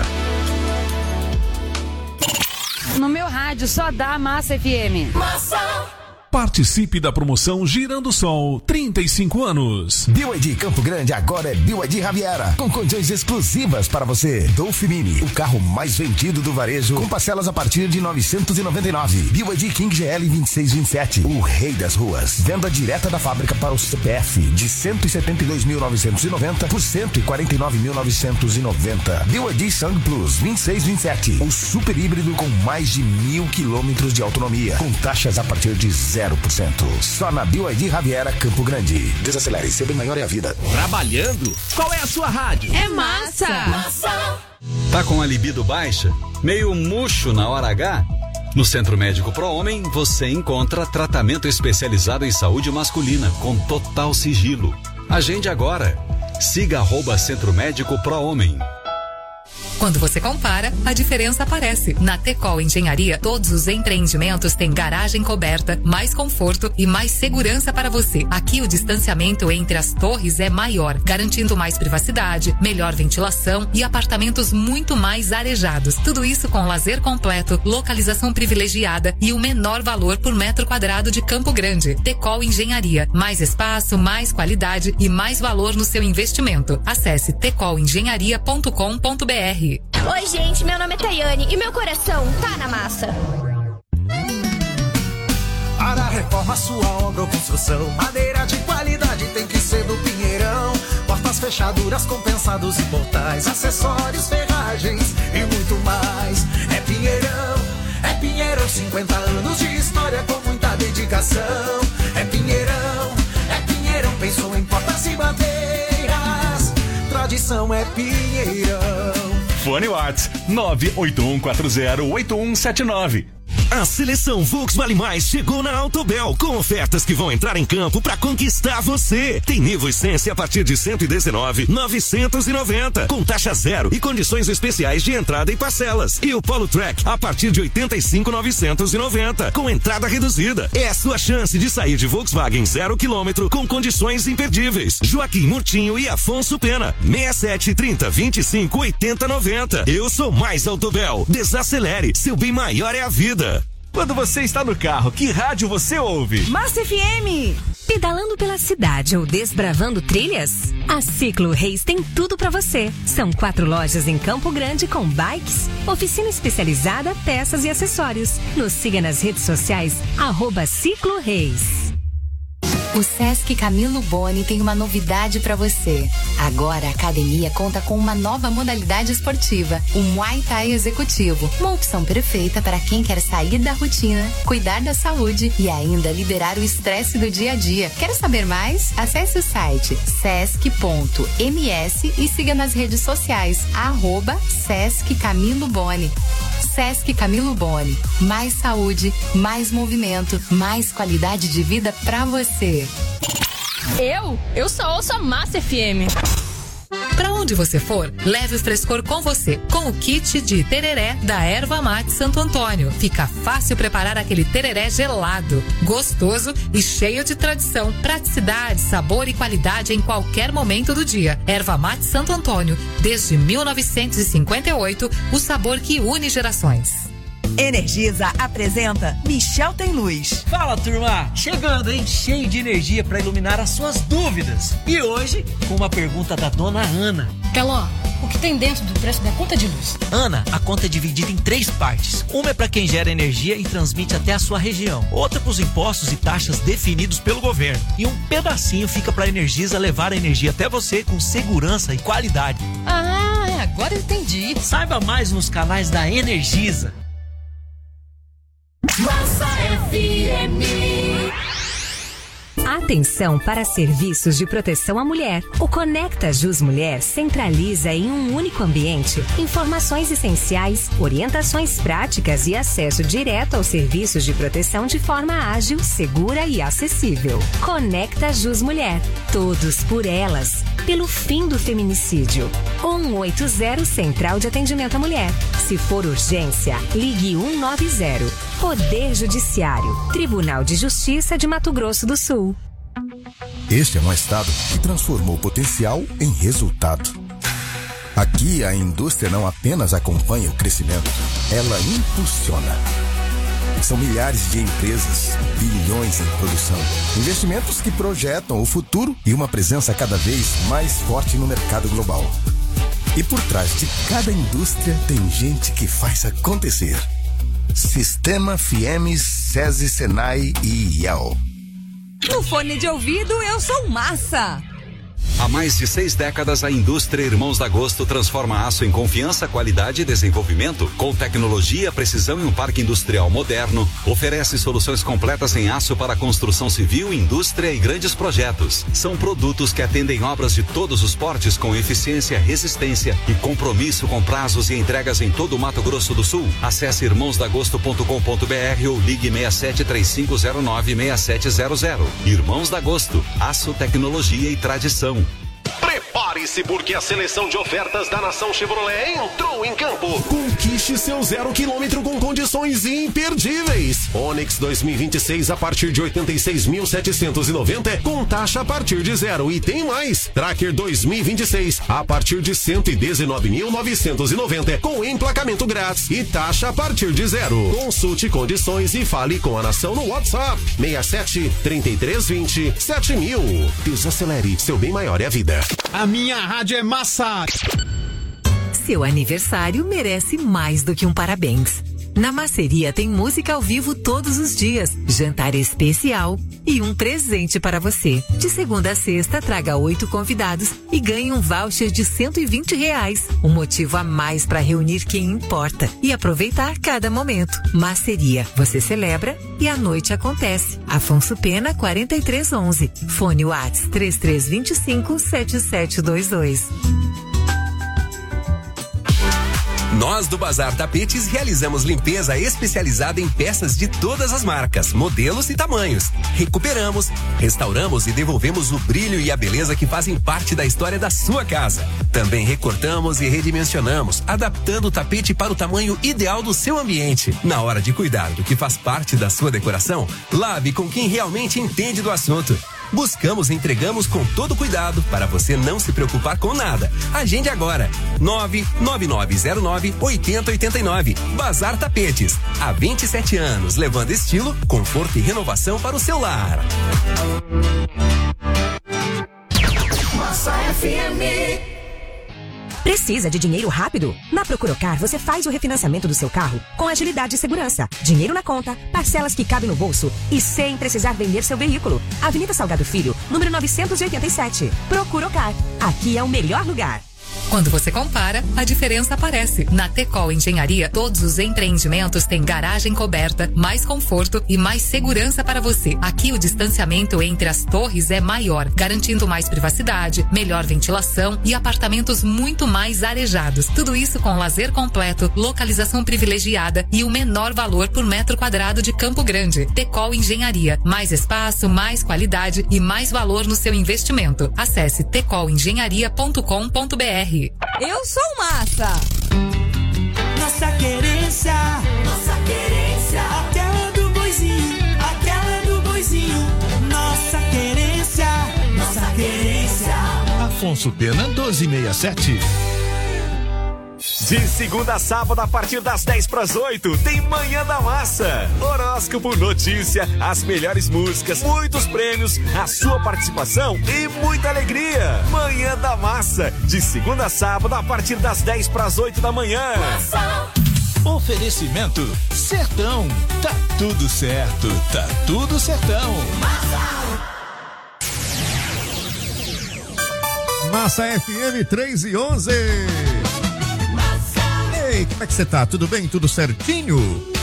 No meu rádio só dá Massa F M. Massa! Participe da promoção Girando Sol, trinta e cinco anos. B Y D Campo Grande agora é B Y D Riviera, com condições exclusivas para você. Dolph Mini, o carro mais vendido do varejo, com parcelas a partir de novecentos e noventa e nove. B Y D King G L vinte e seis vinte e sete, o rei das ruas. Venda direta da fábrica para o C P F de cento e setenta e dois mil novecentos e noventa por cento e quarenta e nove mil novecentos e noventa. B Y D Sang Plus vinte e seis vinte e sete, o super híbrido com mais de mil quilômetros de autonomia, com taxas a partir de zero por cento. Só na B Y D Riviera Campo Grande. Desacelere, ser bem maior é a vida. Trabalhando? Qual é a sua rádio? É Massa! Massa! Tá com a libido baixa? Meio murcho na hora H? No Centro Médico Pro Homem, você encontra tratamento especializado em saúde masculina, com total sigilo. Agende agora. Siga arroba Centro Médico Pro Homem. Quando você compara, a diferença aparece. Na Tecol Engenharia, todos os empreendimentos têm garagem coberta, mais conforto e mais segurança para você. Aqui o distanciamento entre as torres é maior, garantindo mais privacidade, melhor ventilação e apartamentos muito mais arejados. Tudo isso com lazer completo, localização privilegiada e o menor valor por metro quadrado de Campo Grande. Tecol Engenharia, mais espaço, mais qualidade e mais valor no seu investimento. Acesse tecol engenharia ponto com ponto b r. Oi, gente, meu nome é Tayane e meu coração tá na massa. Para reforma, sua obra ou construção, madeira de qualidade tem que ser do Pinheirão. Portas, fechaduras, compensados e portais, acessórios, ferragens e muito mais. É Pinheirão, é Pinheirão, cinquenta anos de história com muita dedicação. É Pinheirão, é Pinheirão, pensou em portas e madeiras. Tradição é Pinheirão. Fone Whats nove oito um quatro zero oito um sete nove. A seleção Volks Vale Mais chegou na Autobel com ofertas que vão entrar em campo para conquistar você. Tem Nivo Essência a partir de cento e dezenove mil novecentos e noventa com taxa zero e condições especiais de entrada e parcelas. E o Polo Track a partir de oitenta e cinco mil novecentos e noventa com entrada reduzida. É a sua chance de sair de Volkswagen zero quilômetro com condições imperdíveis. Joaquim Murtinho e Afonso Pena. sessenta e sete, trinta, vinte e cinco, oitenta, noventa. Eu sou mais Autobel. Desacelere, seu bem maior é a vida. Quando você está no carro, que rádio você ouve? Massa F M. Pedalando pela cidade ou desbravando trilhas? A Ciclo Reis tem tudo para você. São quatro lojas em Campo Grande com bikes, oficina especializada, peças e acessórios. Nos siga nas redes sociais, arroba Ciclo Reis. O Sesc Camilo Boni tem uma novidade para você. Agora a academia conta com uma nova modalidade esportiva, o Muay Thai Executivo. Uma opção perfeita para quem quer sair da rotina, cuidar da saúde e ainda liberar o estresse do dia a dia. Quer saber mais? Acesse o site sesc ponto m s e siga nas redes sociais, arroba Sesc Camilo Boni. Sesc Camilo Boni. Mais saúde, mais movimento, mais qualidade de vida pra você. Eu? Eu só ouço a Massa F M. Pra onde você for, leve o frescor com você, com o kit de tereré da Erva Mate Santo Antônio. Fica fácil preparar aquele tereré gelado, gostoso e cheio de tradição, praticidade, sabor e qualidade em qualquer momento do dia. Erva Mate Santo Antônio, desde mil novecentos e cinquenta e oito, o sabor que une gerações. Energisa apresenta Michel Tem Luz. Fala, turma! Chegando, hein? Cheio de energia para iluminar as suas dúvidas. E hoje, com uma pergunta da dona Ana. Caló, o que tem dentro do preço da conta de luz? Ana, a conta é dividida em três partes. Uma é para quem gera energia e transmite até a sua região. Outra para os impostos e taxas definidos pelo governo. E um pedacinho fica para a Energisa levar a energia até você com segurança e qualidade. Ah, agora eu entendi. Saiba mais nos canais da Energisa. Massa F M. Atenção para serviços de proteção à mulher. O Conecta Jus Mulher centraliza em um único ambiente informações essenciais, orientações práticas e acesso direto aos serviços de proteção de forma ágil, segura e acessível. Conecta Jus Mulher. Todos por elas. Pelo fim do feminicídio. um oito zero Central de Atendimento à Mulher. Se for urgência, ligue um nove zero. Poder Judiciário. Tribunal de Justiça de Mato Grosso do Sul. Este é um estado que transformou o potencial em resultado. Aqui a indústria não apenas acompanha o crescimento, ela impulsiona. São milhares de empresas, bilhões em produção, investimentos que projetam o futuro e uma presença cada vez mais forte no mercado global. E por trás de cada indústria tem gente que faz acontecer. Sistema Fiemes, SESI, Senai e I E L. No fone de ouvido, eu sou Massa. Há mais de seis décadas, a indústria Irmãos da Agosto transforma aço em confiança, qualidade e desenvolvimento. Com tecnologia, precisão e um parque industrial moderno, oferece soluções completas em aço para construção civil, indústria e grandes projetos. São produtos que atendem obras de todos os portes com eficiência, resistência e compromisso com prazos e entregas em todo o Mato Grosso do Sul. Acesse irmãos da agosto ponto com ponto b r ou ligue seis sete três cinco zero nove seis sete zero zero. Irmãos da Agosto, aço, tecnologia e tradição. Prepare-se porque a seleção de ofertas da Nação Chevrolet entrou em campo. Conquiste seu zero quilômetro com condições imperdíveis. Onix dois mil e vinte e seis a partir de oitenta e seis mil setecentos e noventa com taxa a partir de zero. E tem mais. Tracker dois mil e vinte e seis a partir de cento e dezenove mil novecentos e noventa com emplacamento grátis e taxa a partir de zero. Consulte condições e fale com a Nação no WhatsApp seis sete, trinta e três, vinte, sete mil. Desacelere, seu bem maior é a vida. A minha rádio é Massa. Seu aniversário merece mais do que um parabéns. Na Masseria tem música ao vivo todos os dias, jantar especial e um presente para você. De segunda a sexta, traga oito convidados e ganhe um voucher de cento e vinte reais. Um motivo a mais para reunir quem importa e aproveitar cada momento. Masseria, você celebra e a noite acontece. Afonso Pena, quarenta e três onze. Fone WhatsApp três três dois cinco, sete sete dois dois. Nós do Bazar Tapetes realizamos limpeza especializada em peças de todas as marcas, modelos e tamanhos. Recuperamos, restauramos e devolvemos o brilho e a beleza que fazem parte da história da sua casa. Também recortamos e redimensionamos, adaptando o tapete para o tamanho ideal do seu ambiente. Na hora de cuidar do que faz parte da sua decoração, lave com quem realmente entende do assunto. Buscamos e entregamos com todo cuidado para você não se preocupar com nada. Agende agora. nove nove nove zero nove oito zero oito nove. Bazar Tapetes. Há vinte e sete anos, levando estilo, conforto e renovação para o seu lar. Massa F M. Precisa de dinheiro rápido? Na Procuracar você faz o refinanciamento do seu carro com agilidade e segurança. Dinheiro na conta, parcelas que cabem no bolso e sem precisar vender seu veículo. Avenida Salgado Filho, número novecentos e oitenta e sete. Procuracar. Aqui é o melhor lugar. Quando você compara, a diferença aparece. Na Tecol Engenharia, todos os empreendimentos têm garagem coberta, mais conforto e mais segurança para você. Aqui o distanciamento entre as torres é maior, garantindo mais privacidade, melhor ventilação e apartamentos muito mais arejados. Tudo isso com lazer completo, localização privilegiada e o menor valor por metro quadrado de Campo Grande. Tecol Engenharia. Mais espaço, mais qualidade e mais valor no seu investimento. Acesse tecol engenharia ponto com ponto b r. Eu sou Massa. Nossa querência, nossa querência, aquela do boizinho, aquela do boizinho. Nossa querência, nossa querência. Afonso Pena doze sessenta e sete. De segunda a sábado, a partir das dez para as oito, tem Manhã da Massa. Horóscopo, notícia, as melhores músicas, muitos prêmios, a sua participação e muita alegria. Manhã da Massa, de segunda a sábado, a partir das dez para as oito da manhã. Massa. Oferecimento Sertão. Tá tudo certo, tá tudo certão. Massa. Massa F M três e onze. Ei, como é que você tá? Tudo bem? Tudo certinho?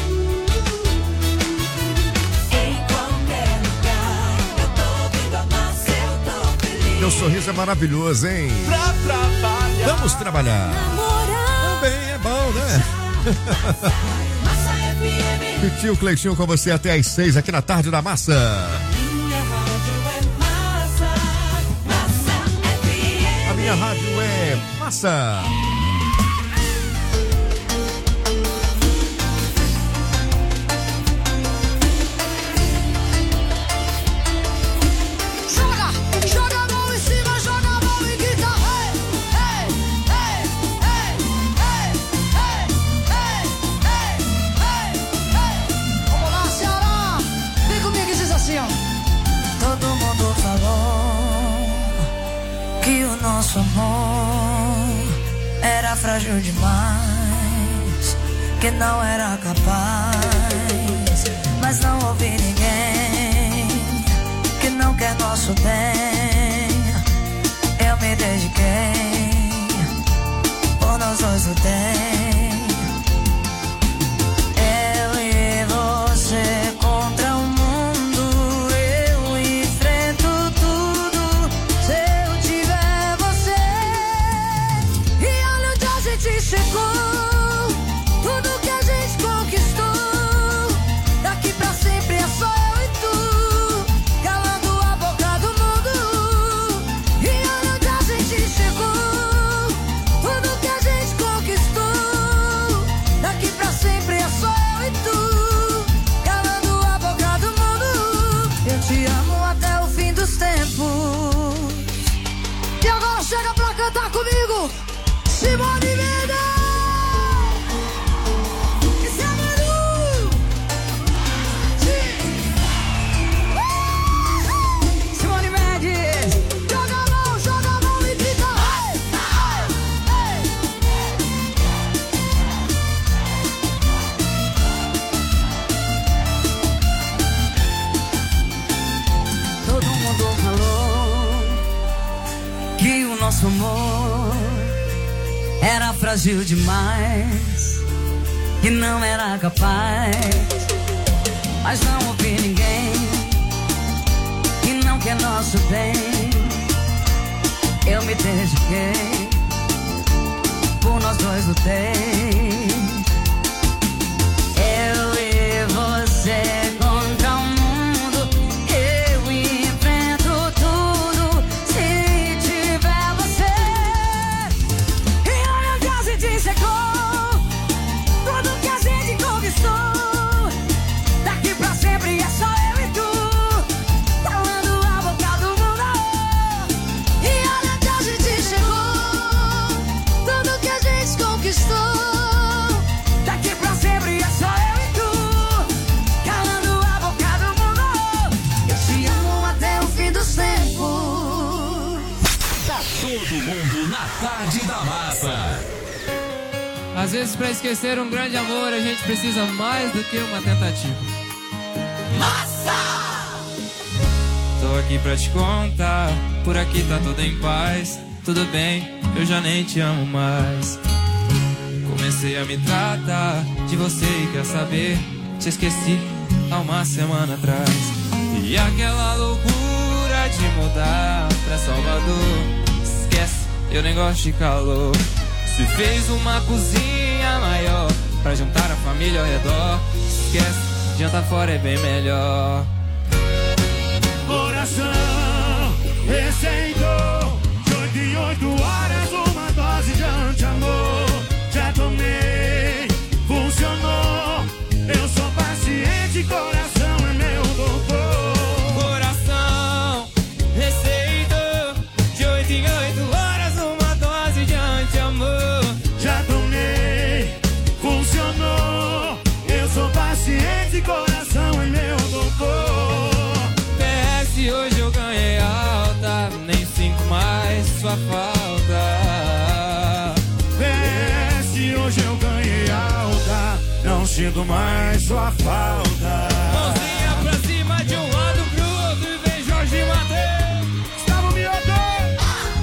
Em qualquer lugar, eu tô ouvindo a Massa, eu tô feliz. Teu sorriso é maravilhoso, hein? Pra trabalhar. Vamos trabalhar. Namorar. Também é bom, né? Massa F M. E tio Cleitinho com você até às seis aqui na Tarde da Massa. Minha rádio é Massa. Massa F M. A minha rádio é Massa. Nosso amor era frágil demais, que não era capaz, mas não houve ninguém que não quer nosso bem. Eu me dediquei, por nós dois lutei. Eu e você contra o mundo, eu enfrento tudo. Se eu tiver você, e olha onde a gente chegou, tudo que a gente conquistou. Daqui pra sempre é só eu e tu, calando a boca do mundo. E olha onde a gente chegou, tudo que a gente conquistou. Daqui pra sempre é só eu e tu, calando a boca do mundo. Eu te amo até o fim dos tempos. E agora chega pra cantar comigo, Simone Mendes. Esse é Manu. Sim. Simone Mendes. Joga a mão, joga a mão e grita. Todo mundo falou que o nosso amor era frágil demais, que não era capaz, mas não houve ninguém que não quer nosso bem. Eu me dediquei, por nós dois lutei. Eu e você contra o mundo, eu enfrento tudo. Se tiver você, e olha onde a gente chegou, tudo que a gente conquistou. Daqui pra sempre é só eu e tu, calando a boca Tarde da Massa. Às vezes, pra esquecer um grande amor, a gente precisa mais do que uma tentativa. Massa! Tô aqui pra te contar, por aqui tá tudo em paz. Tudo bem, eu já nem te amo mais. Comecei a me tratar de você e quer saber, te esqueci há uma semana atrás. E aquela loucura de mudar pra Salvador, esquece, eu nem gosto de calor. Se fez uma cozinha maior pra juntar a família ao redor, esquece, janta fora é bem melhor. Coração receitou de oito em oito horas uma dose de anti-amor. Já tomei, funcionou. Eu sou paciente, coração é meu doutor. Coração receitou de oito em oito horas uma dose de anti-amor. Já tomei, funcionou. Eu sou paciente, coração é meu doutor. P S, hoje eu ganhei alta, nem sinto mais sua falta. P S, hoje eu ganhei alta, não sinto mais sua falta. Mãozinha pra cima de um lado pro outro e vem Jorge Mateus. Gustavo Mioto.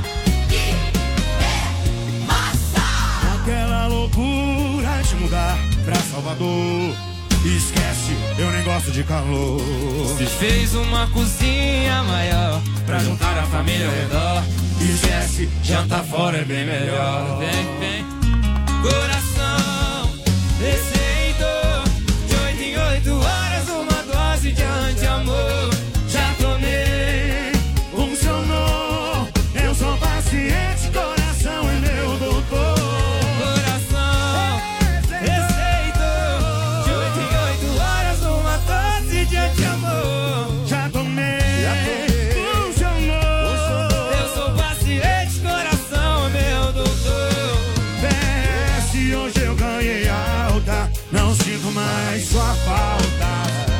Aquela loucura de mudar pra Salvador, esquece, eu nem gosto de calor. Se fez uma cozinha maior pra juntar a família ao redor, esquece, janta fora é bem melhor. Vem, vem. Coração receitou de oito em oito horas uma dose de anti-amor. Já tomei, funcionou. Eu sou paciente, coração é meu doutor. Coração receitou de oito em oito horas uma dose de anti-amor. Já tomei, funcionou. Eu sou paciente, coração é meu doutor. P S, hoje eu ganhei alta, não sinto mais sua falta.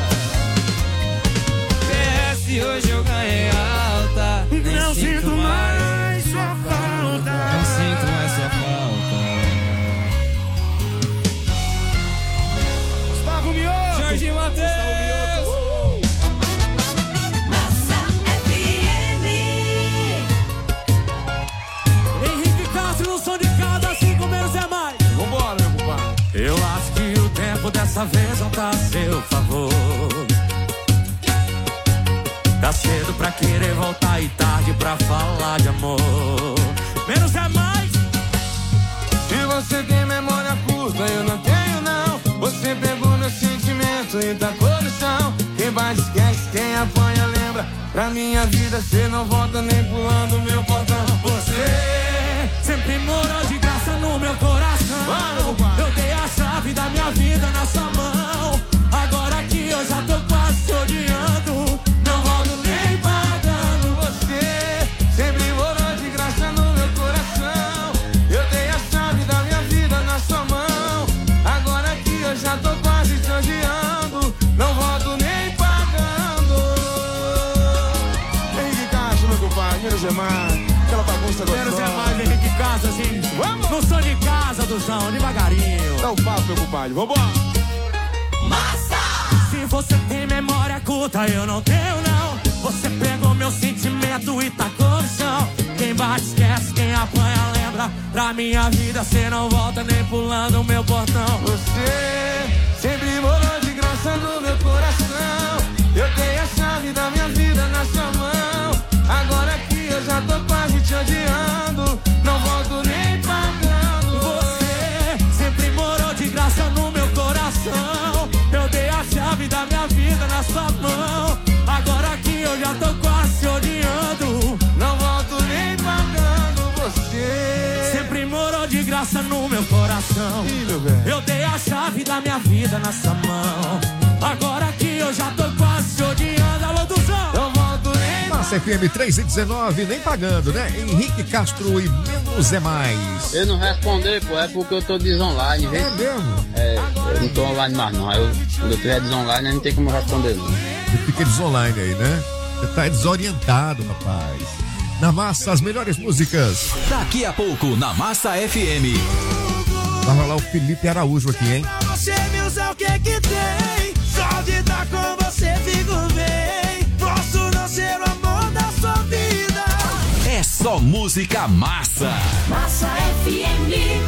P S, hoje eu ganhei alta, nem Não sinto sinto mais. mais sua falta. Não sinto mais sua falta. Gustavo Mioto. Jorge Mateus. Massa F M. Henrique Castro no som de cada, cinco menos é mais. Vambora, meu compadre. Eu acho que o tempo dessa vez não tá a seu favor. Tá cedo pra querer voltar e tarde pra falar de amor. Menos é mais. Se você tem memória curta, eu não tenho não. Você pegou meu sentimento e tacou no chão. Quem bate esquece, quem apanha lembra. Pra minha vida cê não volta nem pulando meu portão. Você sempre morou de graça no meu coração. Eu dei a chave da minha vida na sua mão. Agora que eu já tô quase te odiando, não volto nem pagando. Você sempre morou de graça no meu coração. Eu dei a chave da minha vida na sua mão. Agora que eu já tô quase te odiando, não volto nem pagando. Henrique Castro, meu compadre, menos é mais. Aquela bagunça gostosa. Menos é mais, Henrique Castro, assim. Vamos! No som de casa, Duzão, devagarinho. Dá um papo, meu compadre, vambora! Massa! Se você tem memória curta, eu não tenho não. Você pegou meu sentimento e tacou no chão. Quem bate esquece, quem apanha lembra. Pra minha vida cê não volta nem pulando o meu portão. Você sempre morou de graça no meu coração. Eu dei a chave da minha vida na sua mão. Agora que eu já tô quase te odiando, não volto nem pagando. Você sempre morou de graça no meu coração. Eu dei a chave da minha vida na sua mão. Agora que eu já tô quase te odiando, não volto nem pagando. Você sempre morou de graça no meu coração. Ih, meu velho. Eu dei a chave da minha vida na sua mão. Agora que eu já tô quase te odiando, alô Duzão, não volto nem Massa F M três e dezenove, nem pagando, né? Henrique Castro e menos é mais. Eu não responder, pô, é porque eu tô desonline, viu? É mesmo? É, eu não tô online mais não. Eu, quando eu tiver desonline, não tem como responder não. Você fica desonline aí, né? Você tá desorientado, rapaz. Na Massa, as melhores músicas. Daqui a pouco, na Massa F M. Vai rolar o Felipe Araújo aqui, hein? Você me usa o que que tem? Só de estar com você fico bem. Posso não ser o amor da sua vida. É só música massa. Massa F M.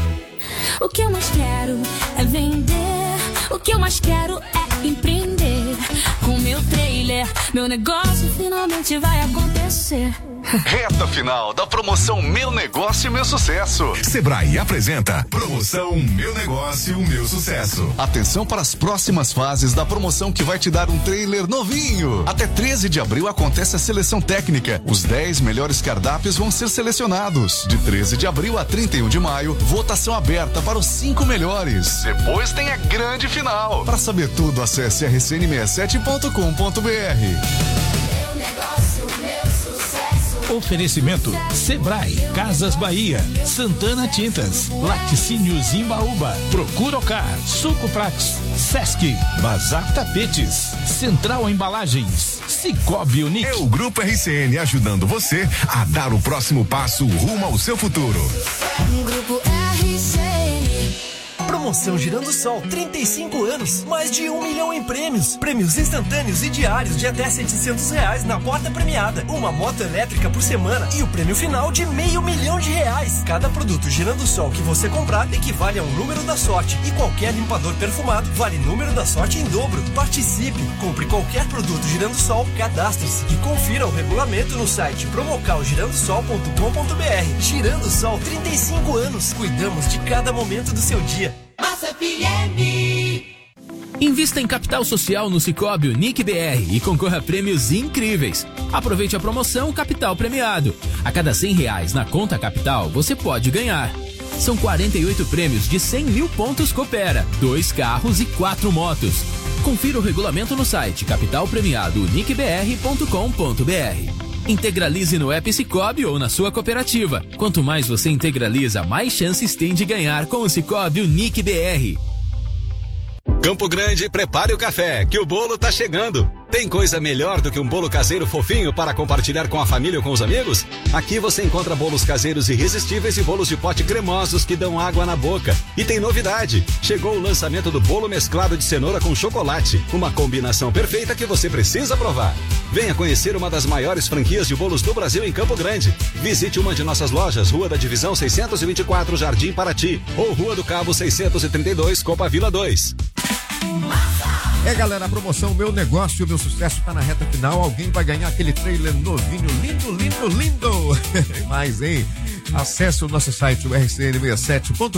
O que eu mais quero é vender. O que eu mais quero é empreender. Com meu trailer, meu negócio finalmente vai acontecer. Reta final da promoção Meu Negócio Meu Sucesso. Sebrae apresenta Promoção Meu Negócio Meu Sucesso. Atenção para as próximas fases da promoção que vai te dar um trailer novinho. Até treze de abril acontece a seleção técnica. Os dez melhores cardápios vão ser selecionados. De treze de abril a trinta e um de maio, votação aberta para os cinco melhores. Depois tem a grande final. Para saber tudo, acesse r c n sessenta e sete ponto com ponto b r. Meu negócio, meu sucesso. Oferecimento Sebrae, Casas Bahia, Santana Tintas, Laticínios Imbaúba, Procuracar, Suco Prates, Sesc, Bazar Tapetes, Central Embalagens, Cicobi Unique. É o Grupo R C N ajudando você a dar o próximo passo rumo ao seu futuro. Grupo R C N. Promoção Girando Sol, trinta e cinco anos, mais de um milhão em prêmios. Prêmios instantâneos e diários de até setecentos reais na porta premiada. Uma moto elétrica por semana e o prêmio final de meio milhão de reais. Cada produto Girando Sol que você comprar equivale a um número da sorte. E qualquer limpador perfumado vale número da sorte em dobro. Participe, compre qualquer produto Girando Sol, cadastre-se e confira o regulamento no site promocal girando sol ponto com ponto b r. Girando Sol, trinta e cinco anos. Cuidamos de cada momento do seu dia. Massa F M. Invista em capital social no Cicobi Unique B R e concorra a prêmios incríveis. Aproveite a promoção Capital Premiado. A cada cem reais na conta Capital, você pode ganhar. São quarenta e oito prêmios de cem mil pontos Coopera, dois carros e quatro motos. Confira o regulamento no site capital premiado unique b r ponto com ponto b r. Integralize no app Cicobi ou na sua cooperativa. Quanto mais você integraliza, mais chances tem de ganhar com o Cicobi Unique B R. Campo Grande, prepare o café, que o bolo tá chegando. Tem coisa melhor do que um bolo caseiro fofinho para compartilhar com a família ou com os amigos? Aqui você encontra bolos caseiros irresistíveis e bolos de pote cremosos que dão água na boca. E tem novidade, chegou o lançamento do bolo mesclado de cenoura com chocolate, uma combinação perfeita que você precisa provar. Venha conhecer uma das maiores franquias de bolos do Brasil em Campo Grande. Visite uma de nossas lojas, Rua da Divisão seiscentos e vinte e quatro, Jardim Paraty, ou Rua do Cabo seiscentos e trinta e dois, Copa Vila dois. É, galera, a promoção Meu Negócio, Meu Sucesso tá na reta final. Alguém vai ganhar aquele trailer novinho, lindo, lindo, lindo. Mas, hein? Acesse o nosso site, o r c n sessenta e sete ponto